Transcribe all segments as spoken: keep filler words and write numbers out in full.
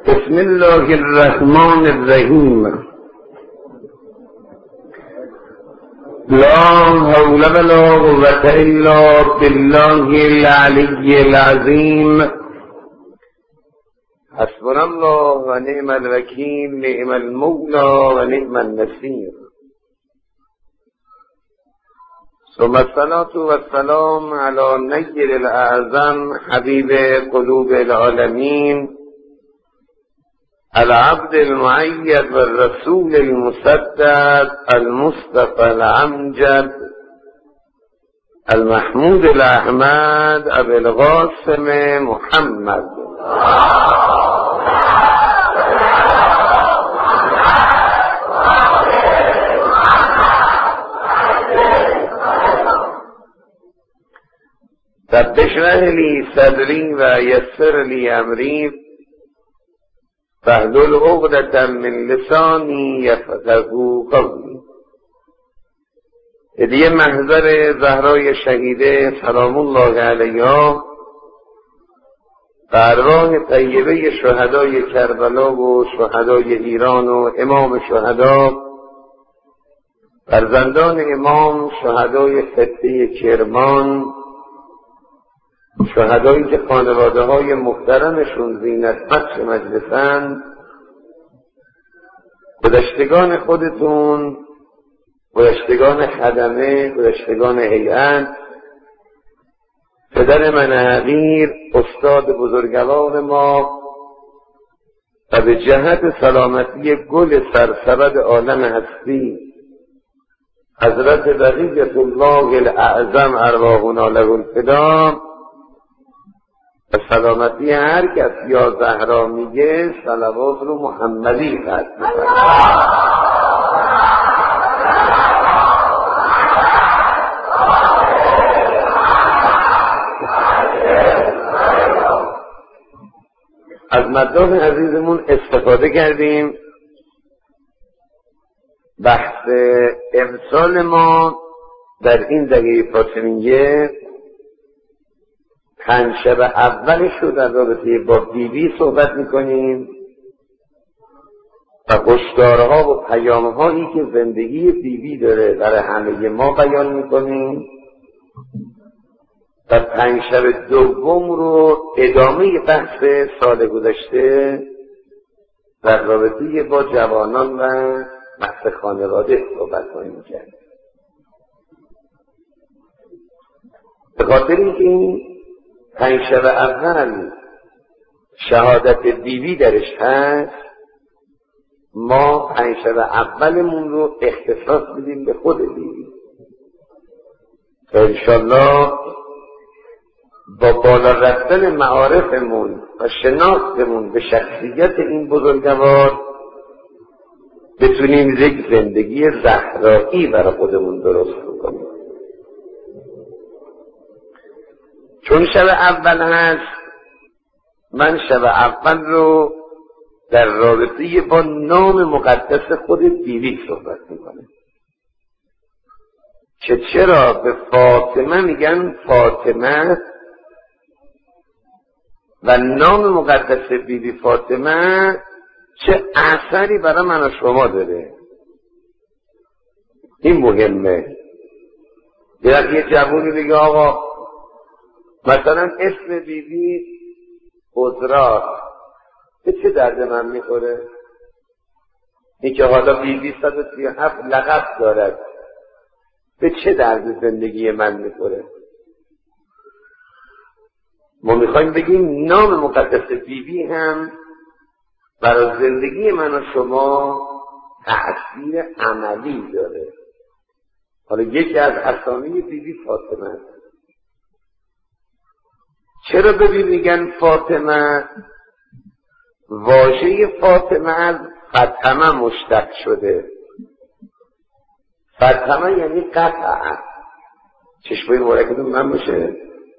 بسم الله الرحمن الرحیم. لا حول ولا قوة الا بالله العلی العظیم. حسبنا الله و نعم الوکیل، نعم المولا و نعم النصیر. ثم الصلاة والسلام على نیر الاعظم حبیب قلوب العالمین، العبد المؤید والرسول المسدد المصطفى الامجد المحمود الاحمد ابي القاسم محمد. رب اشرح لي صدري ويسر لي امري واحلل عقدة من لسانی یفقهوا قولی. هدیه محضر زهرای شهیده سلام الله علیها و ارواح طیبه شهدای کربلا و شهدای ایران و امام شهدا، فرزندان امام شهدای خطه کرمان، شهدایی که خانواده های محترمشون زینت بخش مجلسند، گذشتگان خودتون، گذشتگان خدمه، گذشتگان هیئت، پدر من حقیر، استاد بزرگوار ما و به جهت سلامتی گل سرسبد عالم هستی حضرت بقیة الله الاعظم ارواحنا له الفدا، و سلامتی هر کس یا زهرا میگه صلوات رو محمدی ختم میکنه. از مداح عزیزمون استفاده کردیم. بحث امسال ما در این دقیقه فاطمیه پنج شب اولش رو در رابطه با بیبی صحبت میکنیم و هشدارها و پیامهایی که زندگی بیبی داره برای همه ما بیان میکنیم و پنج شب دوم رو ادامه بحث سال گذشته در رابطه با جوانان و بحث خانواده صحبت کنیم کرد. به خاطر اینکه این پنج شب اول شهادت بیبی درش هست، ما پنج شب اولمون رو اختصاص بدیم به خود بیبی و انشالله با بالا رفتن معارفمون و شناختمون به شخصیت این بزرگوار بتونیم یک زندگی زهرایی برای خودمون درست کنیم. چون شب اول هست، من شب اول رو در رابطه با نام مقدس خود بیبی صحبت میکنم که چرا به فاطمه میگن فاطمه و نام مقدس بیبی فاطمه چه اثری برای من و شما داره. این مهمه. یه یه جوونی بگه آقا مثلا اسم بیبی عذرا به چه درد من میخوره؟ این که حالا بیبی صد و سی و هفت لقب دارد به چه درد زندگی من میخوره؟ ما میخوایم بگیم نام مقدس بیبی هم برای زندگی من و شما تأثیر عملی داره. حالا یکی از اسامی بیبی فاطمه است. چرا ببین میگن فاطمه؟ واژه فاطمه از فطمه مشتق شده. فطمه یعنی قطعه. چشمای مبارکتون من باشه.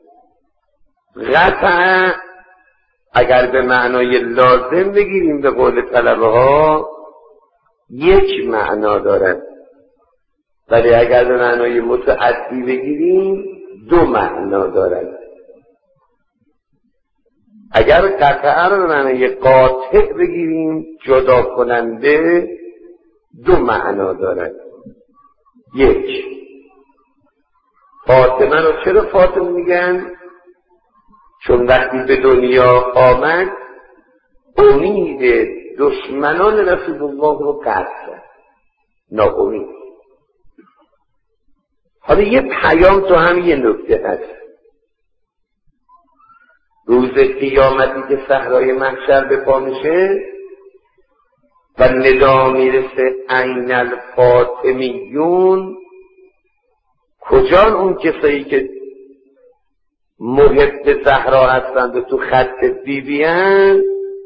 قطعه اگر به معنای لازم بگیریم به قول طلبه ها یک معنا دارد، ولی اگر به معنای متعدی بگیریم دو معنا دارد. اگر قطعه رو معنی قاطع بگیریم جدا کننده دو معنا داره. یک، فاطمه رو چرا فاطمه میگن؟ چون وقتی به دنیا آمد امید دشمنان رسول الله رو قطع کرد، ناامید. حالا یه پیام تو هم یه نکته هست. روز قیامتی که صحرای محشر به پا میشه و ندا میرسه عین الفاطمیون، کجان اون کسایی که محب زهرا هستند و تو خط بیبی هستند؟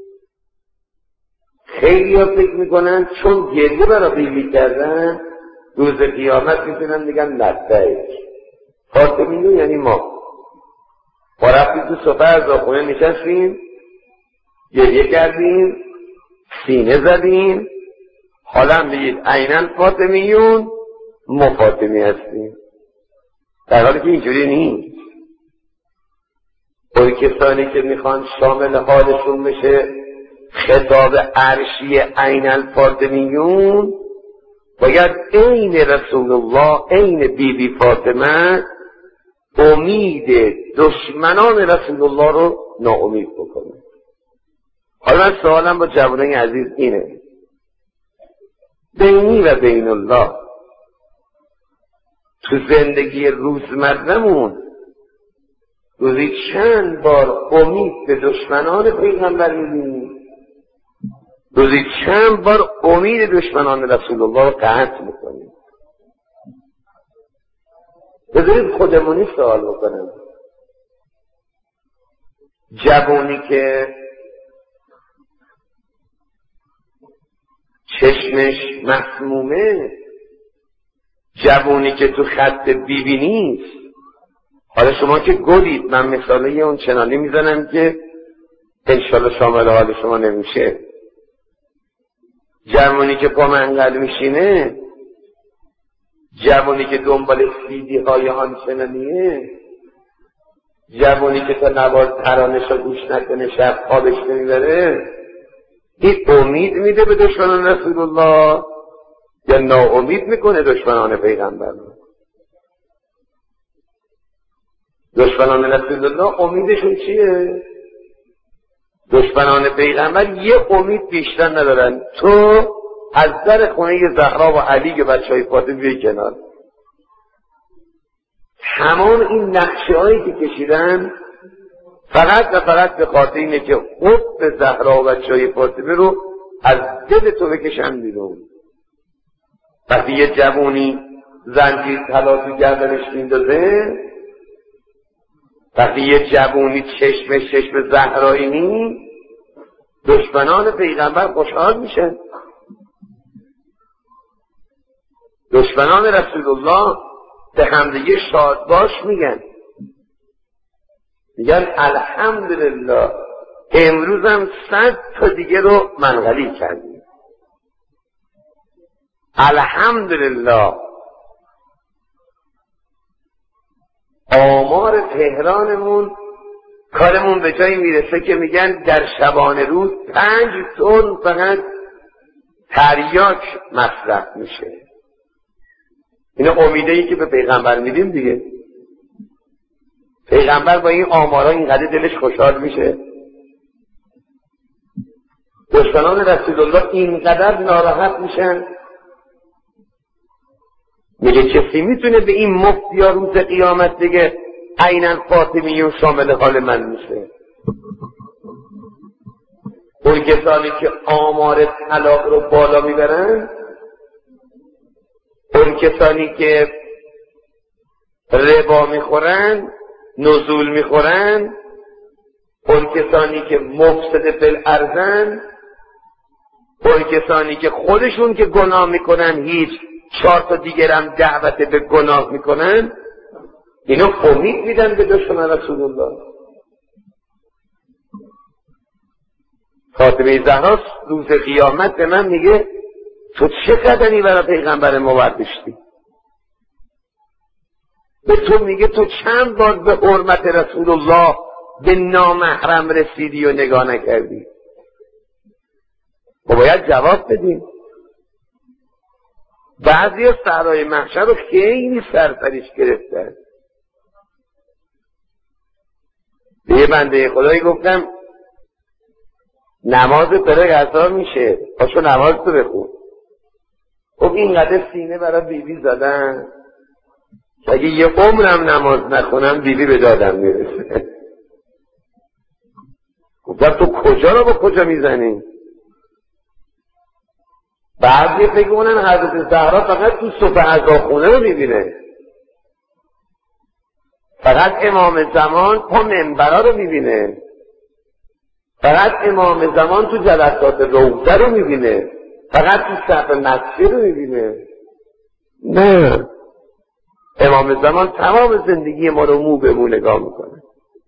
خیلی ها فکر میکنن چون گریه برای بیبی کردن روز قیامت میتونن میگن لبیک. فاطمیون یعنی ما ما رفتیم تو صفحه ارزاخونه نشستیم، گریه کردیم، سینه زدیم، حالا میگید عیناً فاطمیون، ما فاطمی هستیم، در حالی که اینجوری نیست. اون کسانی که میخوان شامل حالشون بشه خطاب عرشی عیناً فاطمیون، باید عین رسول الله، عین بی بی فاطمه امید دشمنان رسول الله رو ناامید بکنه. حالا من سوالم با جوانای عزیز اینه، بینی و بین الله تو زندگی روزمره‌مون روزی چند بار امید به دشمنان پیغمبر می‌بینیم؟ روزی چند بار امید دشمنان رسول الله رو قطع می‌کنیم؟ بذارید خودمونی سوال بکنم. جوانی که چشمش مسمومه، جوانی که تو خط بیبی نیست، حالا شما که گلید، من مثاله یه اون چنانی میزنم که انشالله شامل حال شما نمیشه. جوانی که پا منقل میشینه، جوانی که دنبال سیدی های آنچنانیه، جوانی که تا نواز ترانش رو گوش نکنه شب خوابش نمیبره، این امید میده به دشمنان رسول الله یا ناامید میکنه دشمنان پیغمبر؟ دشمنان رسول الله امیدشون چیه؟ دشمنان پیغمبر یه امید بیشتر ندارن، تو از در خونه زهرا و علی و بچه های فاطمه بیای کنار. تمام این نقشه هایی که کشیدن فقط و فقط به خاطر اینه که حب زهرا و بچه های فاطمه رو از دل تو بکشن بیرون. وقتی یه جوونی زنجیر طلا تو گردنش میندازه، وقتی یه جوونی چشمش چشم زهرایی نیست، دشمنان پیغمبر خوشحال میشن. دشمنان رسول الله به همدیگه شاد باش میگن، میگن الحمدلله امروز هم صد تا دیگه رو منقلی کردیم، الحمدلله آمار تهرانمون کارمون به جایی میرسه که میگن در شبانه روز پنج تن فقط تریاک مصرف میشه. اینه امیده ای که به پیغمبر میدیم دیگه. پیغمبر با این آمارا اینقدر دلش خوشحال میشه، دشمنان رسول الله اینقدر ناراحت میشن. میگه کسی میتونه به این مفتیا روز قیامت دیگه عیناً فاطمیون شامل حال من میشه؟ اون کسانی که آمار طلاق رو بالا میبرن، اون کسانی که ربا میخورن، نزول میخورن، اون کسانی که مفسد فی الارضن، اون کسانی که خودشون که گناه میکنن هیچ چهار تا دیگرم دعوت به گناه میکنن، اینو امید میدن به دشمن رسول الله. فاطمه زهرا روز قیامت به من میگه تو چه قدمی برای پیغمبر ما برداشتی؟ به تو میگه تو چند بار به حرمت رسول الله به نامحرم رسیدی و نگاه نکردی؟ ما باید جواب بدیم. بعضی از صحرای محشر رو خیلی سرپریش گرفتن. به یه بنده خدایی گفتم نماز پره قضا میشه، پاشو نماز تو بخون. خب اینقدر سینه برای بیبی زدن اگه یه عمرم نماز نخونم بیبی به دادم میرسه. گفتم تو کجا رو با کجا میزنی؟ بعضی فکر کنن حضرت زهرا فقط تو صبح عزاخونه رو میبینه، فقط امام زمان پا منبرا رو میبینه، فقط امام زمان تو جلسات روضه رو میبینه، فقط تو صف مسجد رو میبینه. نه، امام زمان تمام زندگی ما رو مو به مو نگاه میکنه.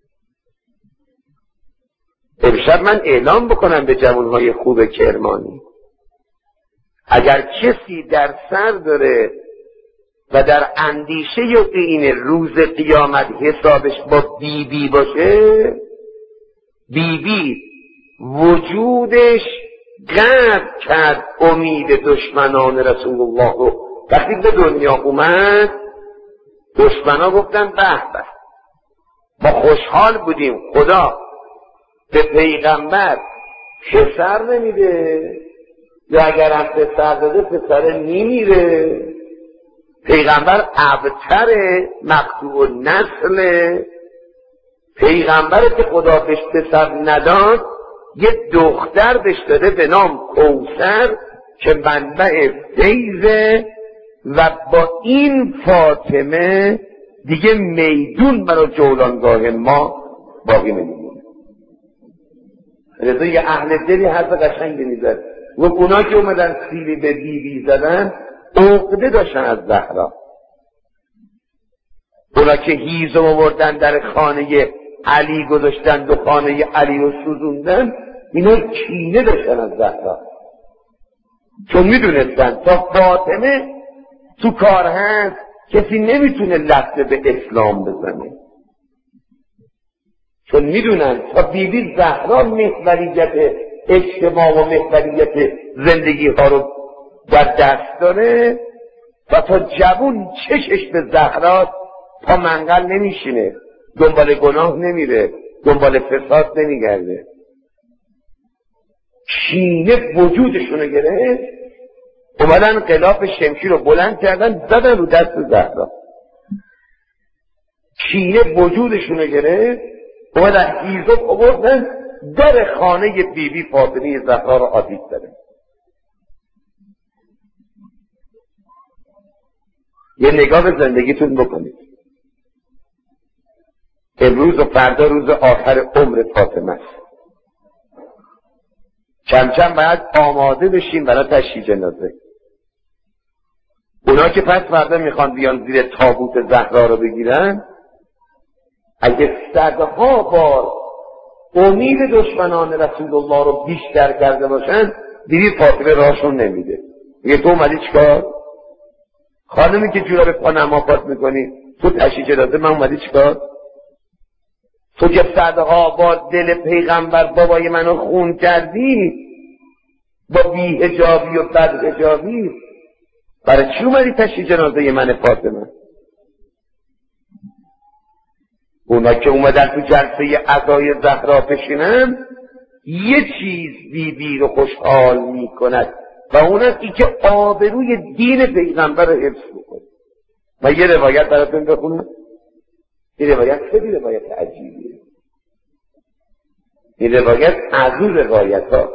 امشب من اعلام بکنم به جوانهای خوب کرمانی، اگر کسی در سر داره و در اندیشه یقین روز قیامت حسابش با بی بی باشه، بی بی وجودش قطع کرد امید دشمنان رسول الله رو. وقتی به دنیا اومد دشمنا گفتن به به ما خوشحال بودیم خدا به پیغمبر پسر نمیده، یا اگر هم پسر داده پسر نمیره، پیغمبر ابتره مقطوع نسله، پیغمبر که خدا بهش پسر نداد یه دختر بهش داده به نام کوثر که منبع فیضه و با این فاطمه دیگه میدون برای جولانگاه ما باقی نمیمونه. رضا یه اهل دلی حرف قشنگی میزد و اونا که اومدن سیلی به بیبی زدن عقده داشتن از زهرا. اونا که هیزم آوردن در خانه علی گذاشتن دو خانه علی رو سوزوندن، اینا کینه داشتن از زهرا، چون میدونستن تا فاطمه تو کار هست کسی نمیتونه لطمه به اسلام بزنه، چون میدونن تا بیبی زهرا محوریت اجتماع و محوریت زندگی ها رو در دست داره و تا جوون چشش به زهرا تا منقل نمیشینه، دنبال گناه نمیره، دنبال فساد نمیگرده. کینه وجودشونو گرفت، اومدن غلاف شمشیر رو بلند کردن زدن رو دست زهرا. کینه وجودشونو گرفت، اومدن هیزم آوردن در خانه بیبی بی فاطمه زهرا رو آتیش زدن. یه نگاه به زندگیتون بکنید. امروز و فردا روز آخر عمر فاطمه است. کم کم باید آماده بشیم برای تشییع جنازه. اونا که پس فردا میخوان بیان زیر تابوت زهرا رو بگیرن، اگه صدها بار امید دشمنان رسول الله رو بیشتر کرده باشن، دیدی فاطمه راهشون نمیده. میگه تو اومدی چیکار؟ خانمی که جورا به پا نماپات میکنی تو تشییع جنازه، من اومدی چیکار؟ تو که صدها بار دل پیغمبر بابای منو خون کردی با بی حجابی و بد حجابی، برای چی اومدی تشییع جنازه من فاطمه؟ اونا که اومدن تو جلسه عزای زهرا بشینن یه چیز بی بی رو خوشحال میکند و اون است ای که آبروی دین پیغمبر رو حفظ بکنه. و یه روایت براتون بخونم، این روایت خیلی روایت عجیبیه، این روایت از اون روایت ها.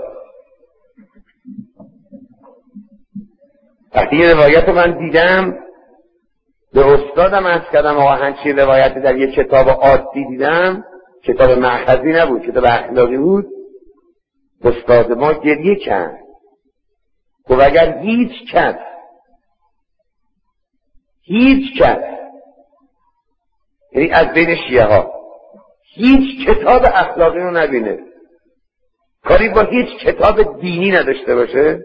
وقتی این روایت رو من دیدم به استادم عرض کردم آقا همچین روایتی در یه کتاب عادی دیدم، کتاب مأخذی نبود، کتاب اخلاقی بود. استاد ما گریه کرد، گفت اگر هیچ کس هیچ کس یعنی از بین شیعه ها هیچ کتاب اخلاقی رو نبینه، کاری با هیچ کتاب دینی نداشته باشه،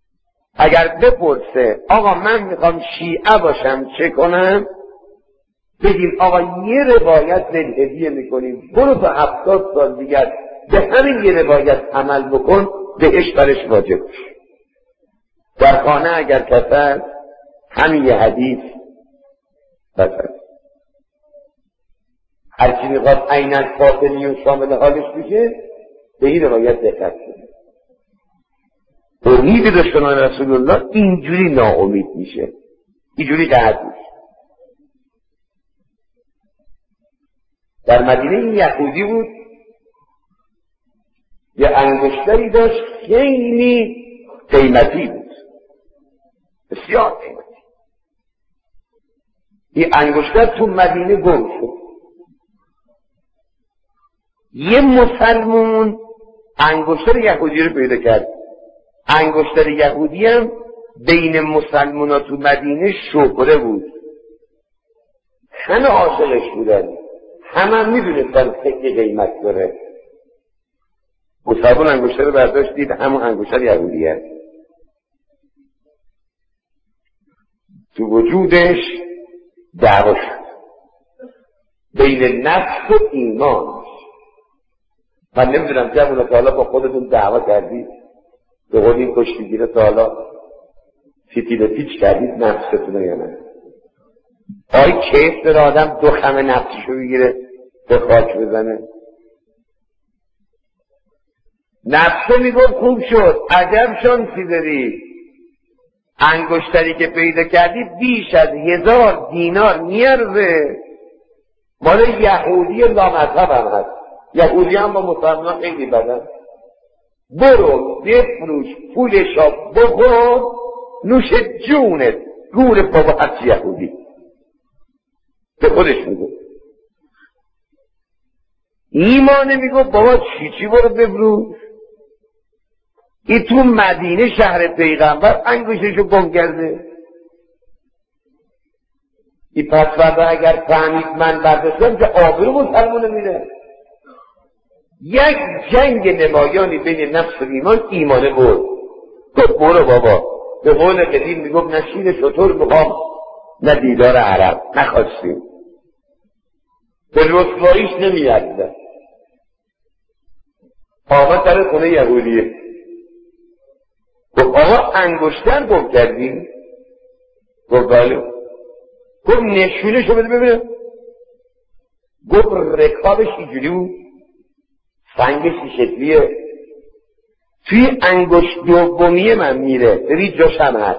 اگر بپرسه آقا من میخوام شیعه باشم چه کنم، بگیم آقا یه روایت هدیه میکنیم، برو تا هفتاد سال دیگر به همین یه روایت عمل بکن، بهش برش واجب. در خانه اگر کسد همین یه حدیث بسد، هرچی میخواد عیناً فاطمی و شامل حالش بشه به این روایت دقت کنه. امید دشمنان رسول الله اینجوری ناامید میشه، اینجوری قحط میشه. در مدینه این یهودی بود، یه انگشتری داشت خیلی قیمتی بود، بسیار قیمتی. این انگشتر تو مدینه گم شد. یه مسلمون انگشتر یهودی رو پیدا کرد. انگشتر یهودی هم بین مسلمان ها تو مدینه شهره بود، همه عاشقش بودن، همه هم میدونستن خیلی قیمت داره. مسلمان انگشتر رو برداشت دید همون انگشتر یهودی هست. تو وجودش دعوا شد بین نفس و ایمان. من نمیدونم جمعونه تا حالا با خودتون دعوا کردید، به قول این کشتیگیره تا حالا فیتیل پیچ کردید نفستون یا نه؟ آی کیف داره آدم دو خمه نفسشو بگیره به خاک بزنه؟ نفسه میگفت خوب شد، عجب شانسی داری، انگشتری که پیدا کردی بیش از هزار دینار میارزه، مال یهودی لامذهب هم هست، یهودی هم با مسلمان خیلی بدن، برو بفروش پولشا بخور نوش جونت، گور بابا هرچی یهودی. به خودش میگو ایمانه، میگو بابا چی چی برو بفروش. این تو مدینه شهر پیغمبر انگشتشو گم کرده. این پس فردا اگر فهمید من برداشتم که آبرو مسلمونه میره. یک جنگ نمایانی بین نفس و ایمان، ایمانه برد. گفت برو بابا، به قول قدیم میگفت نه شیر شطور میخوام نه دیدار عرب، نخواستیم، به رسواییش نمیارزه. آمد در خونه یهودیه، گفت آقا انگشتر گم کردی؟ گفت بله. گفت نشونشو بده ببینم. گفت رکابش اینجوری بود، سنگش این شکلیه، توی انگشت دومی من میره، ببین جاش هم هست،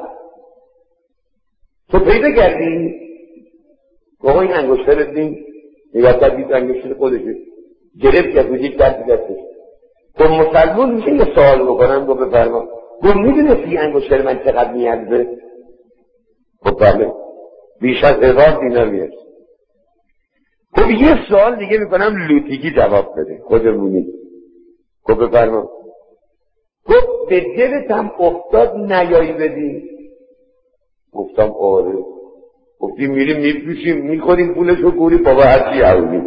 تو پیدا کردی؟ گفت این انگشتر دید، نگاه کرد دید انگشتر خودشه، گرفت یهودی کرد دستش. گفت مسلمون میشه یه سوال بکنم؟ گفت بفرما. گفت میدونستی انگشتر من چقدر میارزه؟ گفت بله، بیش از هزار دینار میارزه. گفت یه سوال دیگه میکنم لوتیگی جواب بده، خودمونی. گفت بفرما. گفت به دلت هم افتاد نیایی بدی؟ گفتم آره. گفتی میریم میپوشیم میخوریم پولشو گوری بابا هرچی یهودی.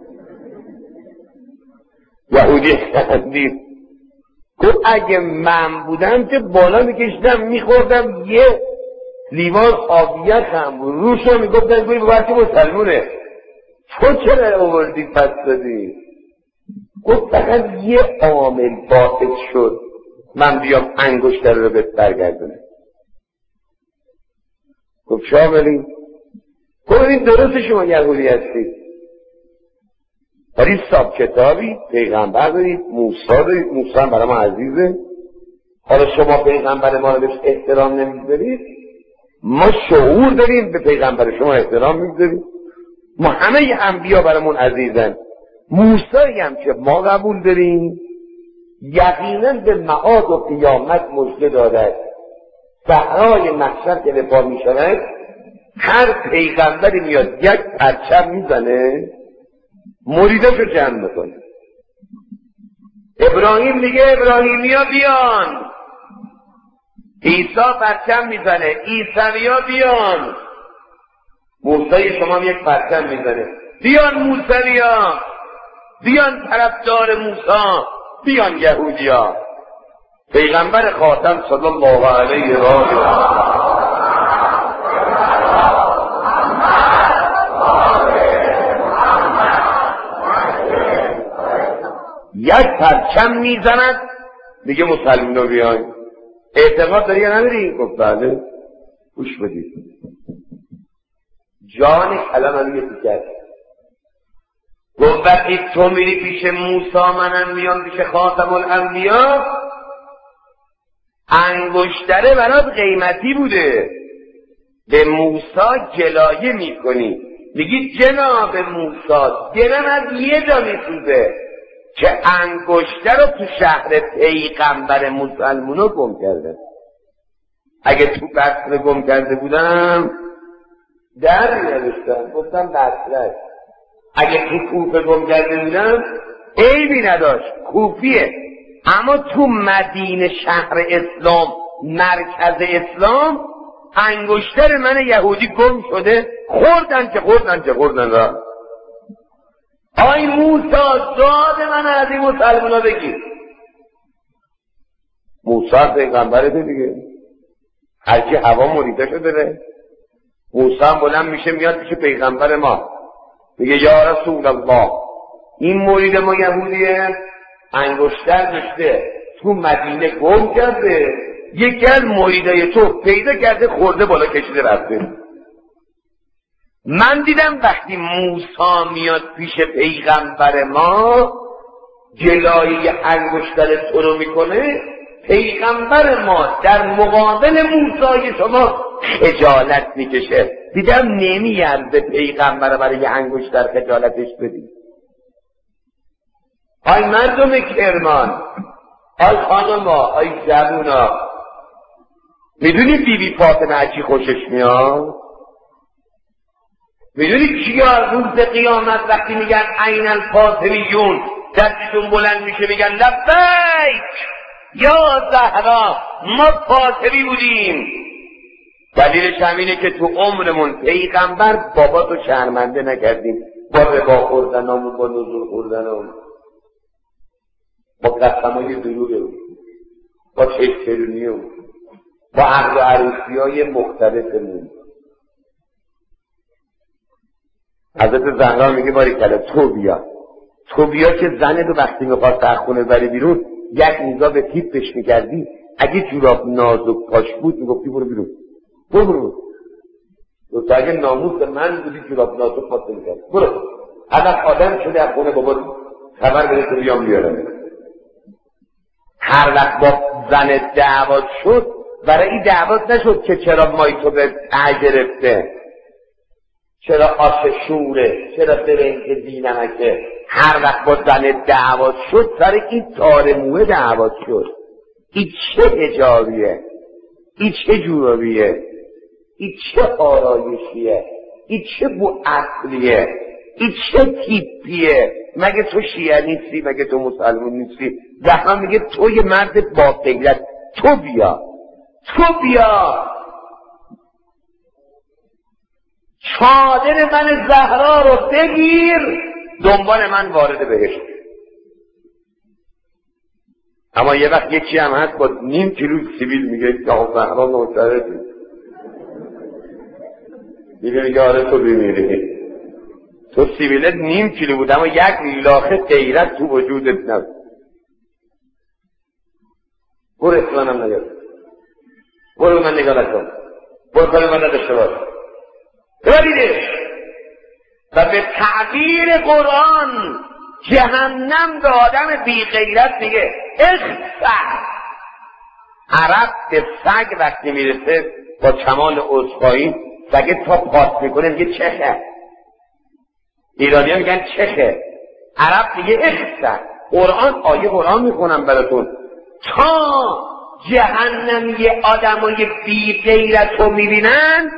یهودی خندید. گفت اگه من بودم که بالا میکشتم میخوردم یه لیوان آبیت هم روشو میگفتن گوری بابا هرچی مسلمونه، تو چرا آوردی پس دادی؟ گفت فقط یه عامل باعث شد من بیام انگشتر رو بهت برگردونم. گفت شاملی؟ گفت این درست شما یهودی هستید، ولی ساب کتابی پیغمبر دارید، موسی دارید، موسی هم برای ما عزیزه، حالا شما پیغمبر ما رو بهش احترام نمیذارید، ما شعور داریم به پیغمبر شما احترام میذاریم، ما همه ی انبیا برامون عزیزن، موسی هم که ما قبول داریم، یقینا به معاد و قیامت مژده دارد. صحرای محشر که به پا می شود، هر پیغمبری میاد یک پرچم میزنه مریداشو جمع میکنه. ابراهیم میگه ابراهیمیا بیان، عیسی پرچم میزنه عیسویا بیان، موسی شما یک پرچم میزنه بیان موسویا، بیان طرفدار موسی، بیان یهودیا. پیغمبر خاتم صلی الله علیه و آله یک پرچم میزند میگه مسلمانو بیاین. اعتقاد داری یا نداری؟ گفت بله. گوش بدید، جان کلم هم یه کرد. گفت وقتی تو میری پیش موسی منم میام پیش خاتم الانبیا، انگشتره برات قیمتی بوده، به موسی جلایه میکنی، میگی جناب موسی دلم از یه جا میسوزه که انگشتر رو تو شهر پیغمبر مسلمونو گم کرده. اگه تو بصره گم کرده بودم در می‌نوشتم، گفتم بصره. اگه تو کوفه گم کرده بودم عیبی نداشت، کوفیه. اما تو مدینه شهر اسلام، مرکز اسلام، انگشتر من یهودی گم شده. خوردن که خوردن که خوردن را. آی موسی داد من از این مسلمانا بگیر. موسی پیغمبرته دیگه، هرکی هوا مریده شده بره. موسی هم بلند میشه میاد پیش پیغمبر ما، میگه یا رسول الله این مرید ما یهودیه، انگشتر داشته تو مدینه گم کرده، یکی از مریدای تو پیدا کرده خورده بالا کشیده رفته. من دیدم وقتی موسی میاد پیش پیغمبر ما جلایه انگشتر تو رو میکنه، پیغمبر ما در مقابل موسی شما خجالت میکشه. دیدم نمیارزه پیغمبر برای انگشتر خجالتش بدی. آی مردم کرمان، آی خانما، آی جوونا، میدونی بی بی فاطمه از چی خوشش میاد؟ میدونی کیا روز قیامت وقتی میگن عین الفاطمیون دستشون بلند میشه میگن لبیک یا زهرا ما فاطمی بودیم؟ دلیلش همینه که تو عمرمون پیغمبر بابا تو شرمنده نکردیم با ربا خوردنامون، با نزول خوردنامون، با قسمای دروغمون، با چشترونیمون، با عقد و عروسی های مختلفمون. حضرت زهرا میگه باریکلا تو بیا، تو بیا که زن رو وقتی میخواست از خونه بری بیرون یک نگاه به تیپش میکردی، اگه جوراب نازک پاش بود میگفتی برو بیرون، برو برو تو اگه ناموس من بودی جوراب نازک پاس میکردی برو. الان آدم شده از خونه بابا خبر بده تو بیام بیارم. هر وقت با زن دعوت شد، برای این دعوت نشد که چرا مای تو به ته گرفته، چرا آش شوره، چرا برنج دینمکه. هر وقت با زن دعوت شد سر این تارموه دعوت شد. این چه حجابیه، این چه جورابیه، این چه آرایشیه، این چه بو عقلیه، این چه تیپیه. مگه تو شیعه نیستی؟ مگه تو مسلمان نیستی؟ زهرا میگه تو یه مرد با غیرت، تو بیا، تو بیا چادر من زهرا رو بگیر دنبال من وارد بهشت. اما یه وقت یکی هم هست با نیم کیلو سیبیل میگه یا زهرا معترضی، میگه میگه آره تو بمیری، تو سیبیلت نیم کیلو بود اما یک لاخه غیرت تو وجودت نبود. برو اصلانم نگرد، برو من نگاه نکن، برو کاری من نداشته باش. ببینید و به تعبیر قرآن جهنم به آدم بی غیرت میگه اخسر. عرب به سگ وقتی میرسه با کمال عذرخواهی سگ تا پاس میکنه میگه چخه، ایرانی ها میگن چخه، عرب میگه اخسر. قرآن آیه قرآن میخونم براتون، تا جهنمی آدمای بی غیرت رو میبینن،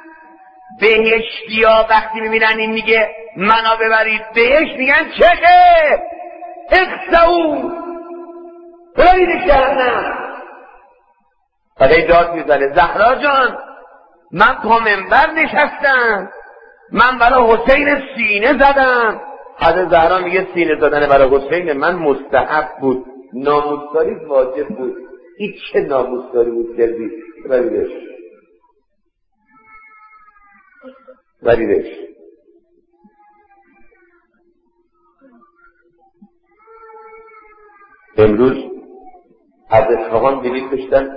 بهشتیا وقتی میبینن این میگه منو ببرید بهشت میگن چخه اخسعو ببرید جهنم. بعد داد میزنه زهرا جان من پا منبر نشستم، من برای حسین سینه زدم. حضرت زهرا میگه سینه زدن برای حسین من مستحب بود، ناموسداری واجب بود. این چه ناموسداری بود کردی؟ ببریدش بریدش. امروز از اصفهان بلیط داشتن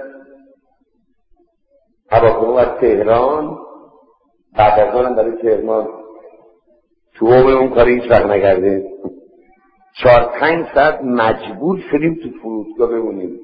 هواپیما از تهران، بعد از آنم برای تهران. تو عمر اون کاری هیچ وقت نکرده. چهار پنج ساعت مجبور شدیم تو فرودگاه بمونیم.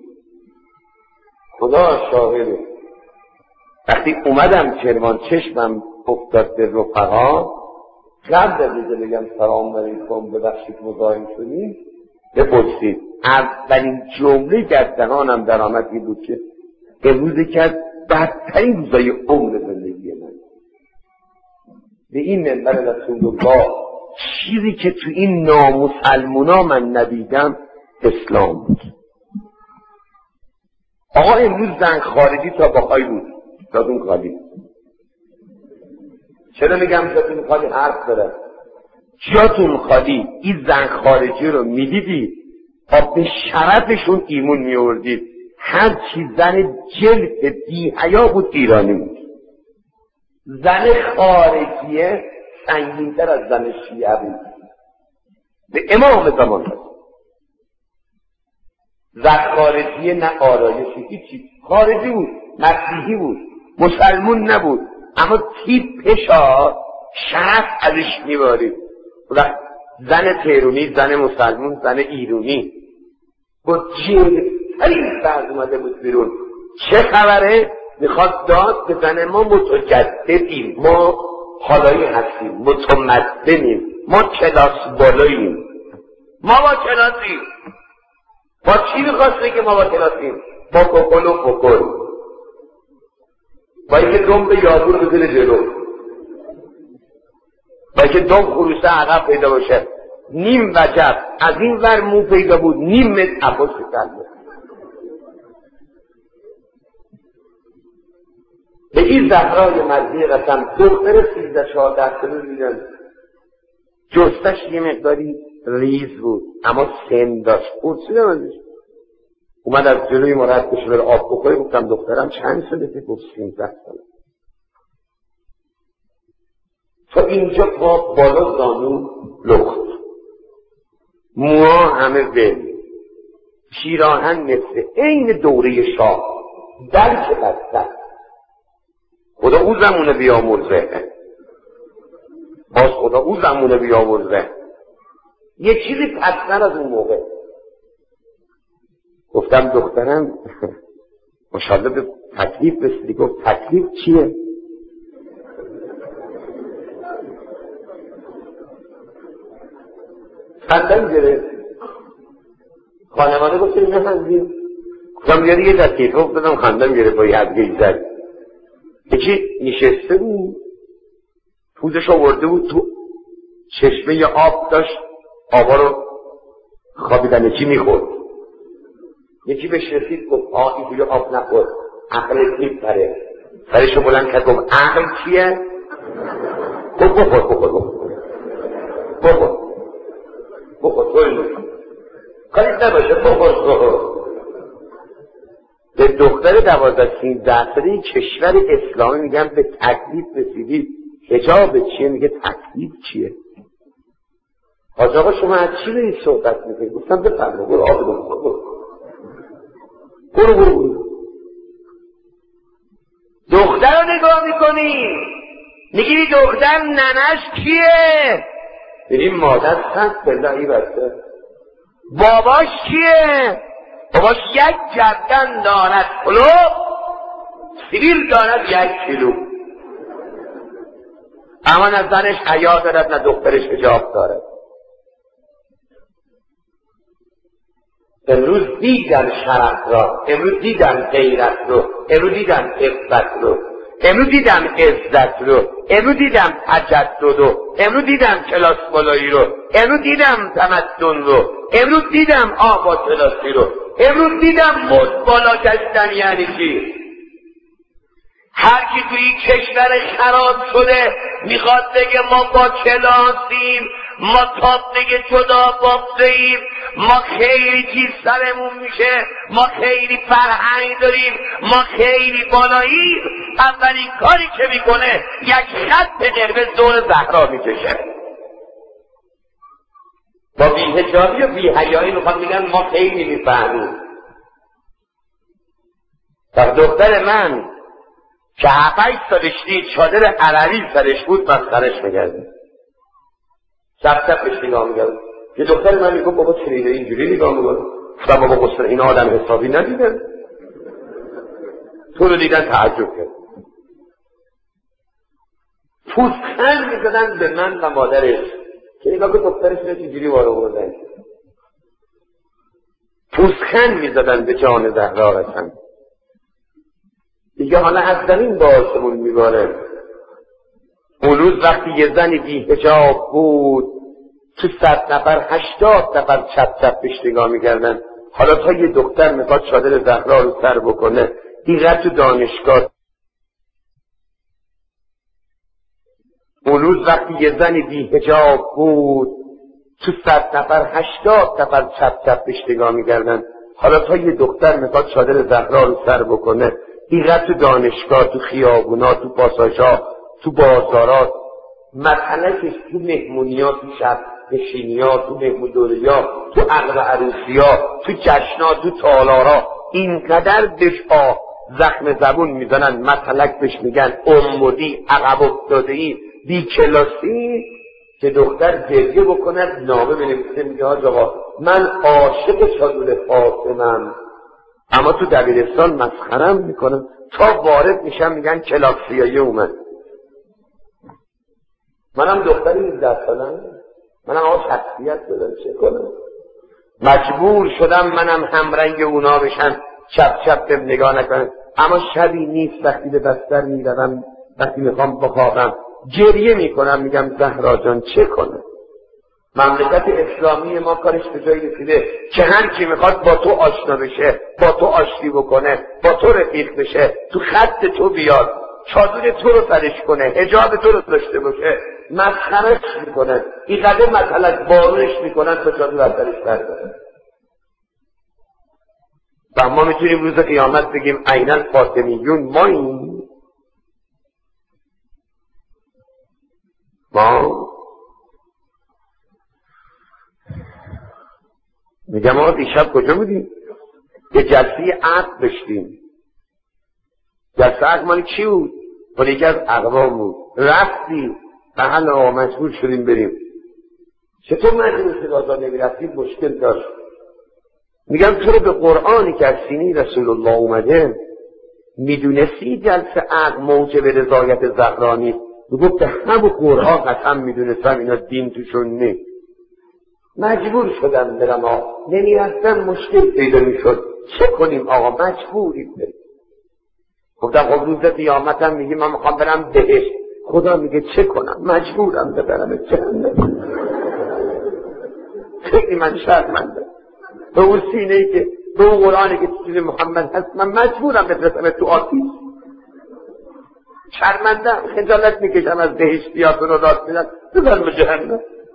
خدا شاهده وقتی اومدم کرمان چشمم افتاد به رفقا، قبل از اینکه بگم سلام علیکم ببخشید مزاحم شدیم، بپرسید اولین جمله که از دهانم در آمد این بود که امروز که از بدترین روزای عمر زندگی من. به این منبر رسول الله چیزی که تو این نامسلمونا من ندیدم اسلام بود. آقا امروز زن خارجی تا باهای بود، جاتون خالی. چرا میگم جاتون خالی؟ حرف داره. جاتون خالی. این زن خارجی رو میدیدی و به شرفشون ایمون میوردید. هر چی زن جلد بی حیا بود ایرانی بود. زن خارجیه سنگین‌تر از زن شیعه بود. به امام زمان هست. زن خارجیه نه آرایشی هیچی، خارجی بود، مسیحی بود، مسلمون نبود، اما تیپشا شرف ازش میبارید. و زن تهرونی، زن مسلمون، زن ایرونی با جلد ترین فرد اومده بود بیرون. چه خبره؟ میخواد داد بزنه ما متجددیم، ما حالایی هستیم، متمدنیم، ما کلاس بالاییم، ما با کلاسیم. با چی میخواست که ما با کلاسیم؟ با بکل و بکل، با اینکه دم به یابور بزنه جلو، با اینکه دم خروسه عقب پیدا باشه. نیم وجب از این ور مو پیدا بود، نیم متر عباس کلمه. به این زهرای مرضی قسم دختر سیزده چهارده ساله دیدن، جستش یه مقداری ریز بود اما سن داشت. پرسیدم ازش، اومد از جلوی ما رد بشه بره آب بخوری. گفتم دخترم چند ساله؟ که گفت سیزده ساله. تا اینجا پا بالا زانو لخت، موها همه ول، پیراهن مثل عین دوره شاه، در که بسته. خدا او زمونه بیامرزه، باز خدا او زمونه بیامرزه. یه چیزی پسنر از اون موقع. گفتم دخترم ماشاءالله به تکلیف رسیدی. گفت تکلیف چیه؟ خندم گرفت. خانواده گفت اینه خندیم. گفتم یاری یه تکلیف رو بدم. خندم گرفت با یه حدگه زد. یکی نشسته بود، پوزش آورده بود تو چشمه ی آب، داشت آبا رو خوابیدن چی میخورد. یکی بهش رسید گفت آه این توی آب نخورد، عقلت میپره. سرشو بلند کرد گفت عقل چیه؟ گفت بخور بخور بخور بخور بخور توی کاریت نباشه بخور بخور. به دختر دوازده سیزده ساله کشور اسلامی میگم به تکلیف رسیدی. حجاب چیه؟ میگه تکلیف چیه؟ حاج آقا شما از چی دارید صحبت میکنید؟ گفتم بفرمایید برو آب رو بخور برو برو برو برو. دختر رو نگاه میکنی میگی دختر ننش کیه؟ ببین مادر هست بلعی بسته. باباش کیه؟ باباش یک گردن دارد کلو، سیبیل دارد یک کیلو. اما نه زنش حیا دارد نه دخترش حجاب دارد. امروز دیدن شرف را، امروز دیدن غیرت رو، امروز دیدن عفت رو، امروز دیدن عزت رو، امروز دیدن تجدد رو، امروز دیدن کلاس بالایی رو، امروز دیدن تمدن رو، امروز دیدم آقا کلاسی رو، امروز دیدم مد بالا گشتن یعنی چی. هر کی توی این کشور خراب شده میخواد بگه ما با کلاسیم، ما تابلگه جدا بافته ما خیلی چیز سرمون میشه، ما خیلی فرهنگ داریم، ما خیلی بالاییم. اولین کاری که میکنه یک خط قرمز دور زهرا میکشه. با بی‌حجابی و بی‌حیایی میخواد میگن ما خیلی میفهمیم. در دختر من که هفتش سالش دید چادر عربی سرش بود مسخرش میگردیم، شب شب بهش نگاه میگردیم. یه دختر من میگو بابا چرا اینجوری نگاه میگردیم؟ گفتم بابا قصر این آدم حسابی ندیدن، تو رو دیدن تعجب کرد. پوزخند میزدن به من و مادرش که نگاه که دخترش رو چجوری وارو بردن، پوزخند میزدن به جان زهرا قسم. دیگه حالا از زمین با آسمون میباره. اون روز وقتی یه زنی بی حجاب بود تو صد نفر هشتاد نفر چپ چپ بهش نگاه میکردن، حالا تا یه دختر میخواد چادر زهرا رو سر بکنه دیگه تو دانشگاه. اون روز وقتی یه زنی بی حجاب بود تو صد نفر هشتاد نفر چپ چپ بهش نگاه میکردن، حالا تا یه دختر میخواد چادر زهرا رو سر بکنه دیگه تو دانشگاه، تو خیابونا، تو پاساژها، تو بازارات، مسئلهش تو مهمونیا، تو شب نشینیا، تو مهمون دوریا، تو عقد عروسیا، تو جشنا، تو تالارا اینقدر بهش آ زخم زبون میزنن، مسئلک بهش میگن امودی، عقب افتاده‌ای، بی کلاسی، که دختر گریه بکنه نامه بنویسه میگه حاج آقا من عاشق چادر فاطمه‌ام، اما تو دبیرستان مسخرم میکنم، تا وارد میشم میگن کلاکسیایی اومد. منم دختری هجده سالم، منم آقا شخصیت دادم، چه کنم؟ مجبور شدم منم همرنگ اونا بشن، چپ چپ بهم نگاه نکنن. اما شبی نیست وقتی به بستر میروم، وقتی میخوام بخوابم گریه میکنم، میگم زهرا جان چه کنم؟ مملکت اسلامی ما کارش به جایی رسیده که هر کی میخواد با تو آشنا بشه، با تو آشتی بکنه، با تو رفیق بشه، تو خط تو بیاد، چادر تو رو سرش کنه، حجاب تو رو داشته باشه، مسخرش میکنن. این قدر مثلا بارونش میکنن تا چادر از سرش بردارن. و ما میتونیم روز قیامت بگیم عیناً فاطمیون ماییم. ما میگم ما دیشب کجا بودیم؟ یه جلسه عقد داشتیم. جلسه عقد مالی چی بود؟ مال یکی از اقوام بود. رفتی اهل آقا مجبور شدیم بریم. چطور مجلس بازار نمیرفتیم؟ مشکل داشت. میگم تو رو به قرآنی که از سینه رسول الله اومده میدونستی جلسه عقد موجب رضایت زهرا نیست؟ میگفت به همون قرآن قسم میدونستم اینا دین توشون نیست. مجبور شدم برم آقا، نمیرفتم مشکل پیدا میشد. چه کنیم آقا؟ مجبوریم بریم. گفتم خب روز قیامتم میگی من میخوام برم بهشت، خدا میگه چه کنم؟ مجبورم ببرم جهنم. خیلی من شرمنده به اون سینه ای که به اون قرآنی که چیز محمد هست من مجبورم بفرستم تو آتیش. شرمندم، خجالت میکشم از بهشتیاتون رو راست میدن ببرم به جهنم.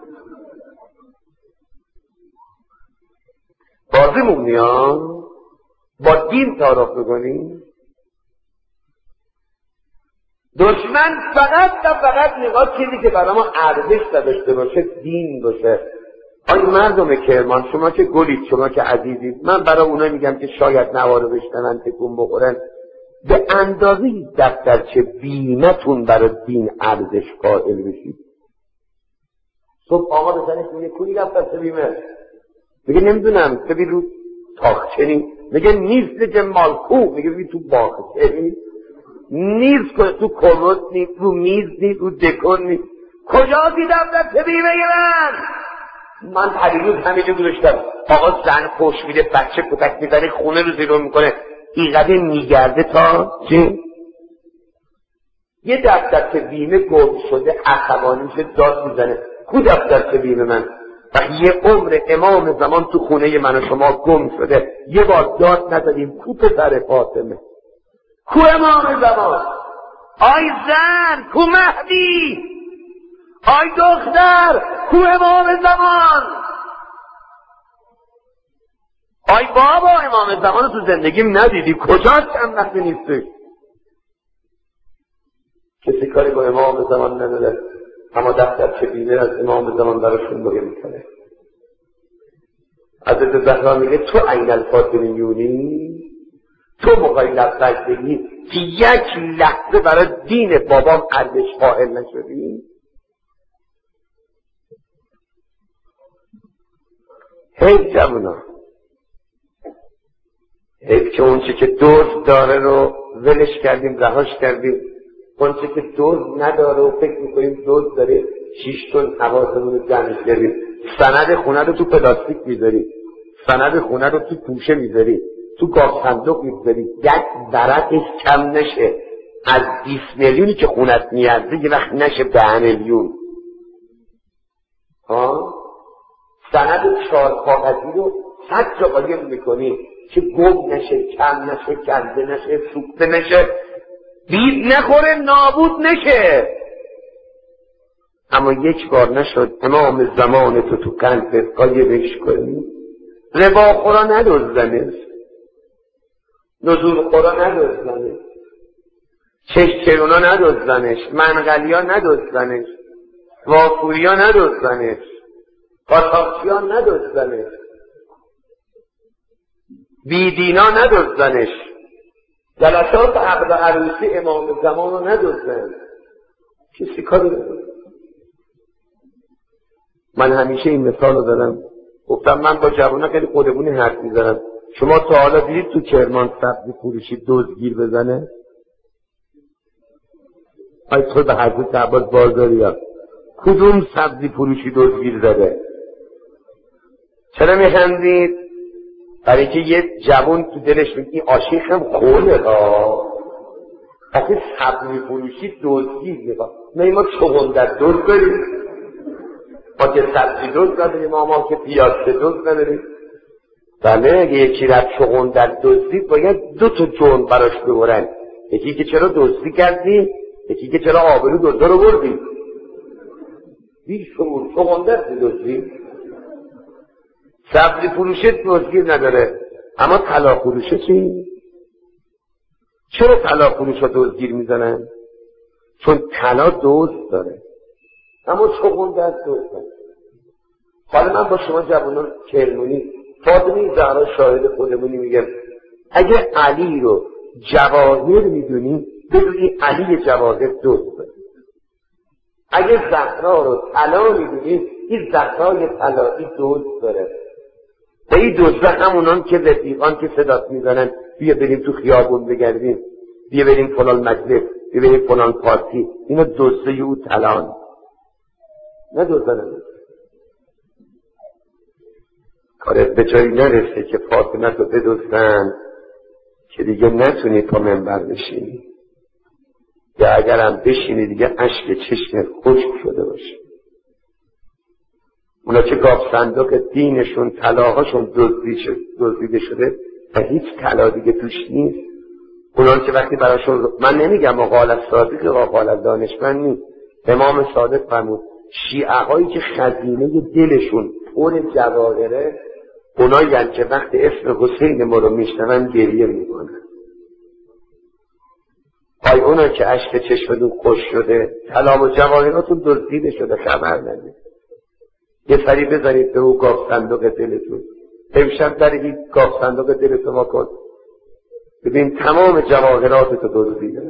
بازیمون میاد با دین تعارف بکنیم. دشمن فقط و فقط نگاه چیزی که برای ما ارزش نداشته باشه دین باشه. آی مردم کرمان، شما که گلید، شما که عزیزید، من برای اونا میگم که شاید نوارو بشنون تکون بخورن، به اندازه دفترچه بیمتون برای دین ارزش قائل بشید. صبح آقا بزنید میگه کوی دفترچه بیمه؟ میگه نمیدونم، ببین رو تاخچنی، میگه نیست جمال کو، میگه ببین تو باخچه نیست، تو کمد نیست، رو میز نیست، رو دکون نیست. کجا دیدم دست بیمه من؟ من پریروز همینجا گذاشتم آقا زن خوش میده، بچه کتک میزنه، خونه رو زیرون میکنه، ایقدر میگرده تا چه؟ یه دفترچه بیمه گم شده عصبانی میشه داد میزنه. کو دفترچه بیمه من؟ و یه عمر امام زمان تو خونه من و شما گم شده، یه بار داد نزدیم. کو پسر فاطمه؟ کو امام زمان؟ آی زن، کو مهدی؟ آی دختر، کو امام زمان؟ آی بابا، امام زمان تو زندگیم ندیدی؟ کجاست؟ چند وقتی نیستش. کسی کاری با امام زمان نداره، اما دفترچه بیمه از امام زمان براشون مهم میکنه. حضرت زهرا میگه تو عین الفاطمیونی، تو موقعی لبخند بگی که یک لحظه برای دین بابام ارزش قائل نشدی. هی جوونا، هی که اون چه که دوست داره رو ولش کردیم، رهاش کردیم، اون چه که دوست نداره و فکر میکنیم دوست داره شیش تن حواسمون رو جمعش کردیم. سند خونه رو تو پلاستیک میذاری، سند خونه رو تو پوشه میذاری، تو گاف صندوق میذاری، یک ورقش کم نشه. از بیست میلیونی که خونت میارزه یه وقت نشه ده میلیون. ها سند چهار کاغذی رو صد جا قایم میکنی که گم نشه، کم نشه، کنده نشه، سوخته نشه، دید نخوره، نابود نشه. اما یک بار نشد امام زمان تو تو قلبت قایمش کنی. ربا خورا ندزدنش، نزول خورا ندزدنش، چشچرونا ندزدنش، منقلیا ندزدنش، وافوریا ندزدنش، قاچاقچیا ندزدنش، بیدینا ندزدنش، جلسات عقد عروسی امام زمان رو ندزدن. کسی کاری نداره. من همیشه این مثال رو دارم، گفتم من با جوانان خیلی خودمونی حرف میزنم. شما تا حالا دیدید تو کرمان سبزی فروشی دزدگیر بزنه؟ آی تو به حضرت عباس بازاری ها کدوم سبزی فروشی دزدگیر زده؟ چرا میخندید؟ برای که یه جوان تو دلش میگه این آشیخ هم خوله ها، وقتی سبزی فروشی دزدگیر میخواد. نه ما چغندر دزد داریم، ما که سبزی دزد نداریم، ما ما که پیاز دزد نداریم. بله اگه یکی رفت چغندر دزدید باید دو تا جرم براش ببرن، یکی که چرا دزدی کردی، یکی که چرا آبرو دزدا رو بردی. بی شعور چغندر دزدی. سبزی فروشی دزدگیر نداره، اما طلا فروشه چی؟ چرا طلا فروش ها دزدگیر میزنن؟ چون طلا دزد داره، اما چغندر دزد داره. حالا من با شما جوانان کرمونی فاطمه زهرا شاهد خودمونی میگم، اگه علی رو جواهر میدونی بدونی علی جواهر دزد داره. اگه زهرا رو طلا میدونی این زهرای طلایی دزد داره. و این دزده همونان که رفیقان که صدات میزنن بیا بریم تو خیابون بگردیم، بیا بریم فلان مجلس، بیا بریم فلان پارتی، اینا دزده او طلان نه دزدن. کارت به جایی نرسه که فاطمه رو بدزدن که دیگه نتونی تا منبر بشینی، یا اگرم بشینی دیگه اشک چشم خشک شده باشه. اونا که گاف صندوق دینشون طلاهاشون دزدیده شده و هیچ طلا دیگه توش نیست، اونا که وقتی براشون، من نمیگم آقال صادق و آقال دانشمند نیست، امام صادق فرمود شیعه هایی که خزینه دلشون پر جواهره، اونا یعنی که وقتی اسم حسین ما رو میشنون گریه میکنن. های اونا که اشک چشمتون خوش شده طلا و جواهراتون دزدیده شده خبر ندید، یه سری بزنید به او گاف صندوق دلتون. امشب در این گاف صندوق دلتون ما کن ببین تمام جواهراتتو دزدیده.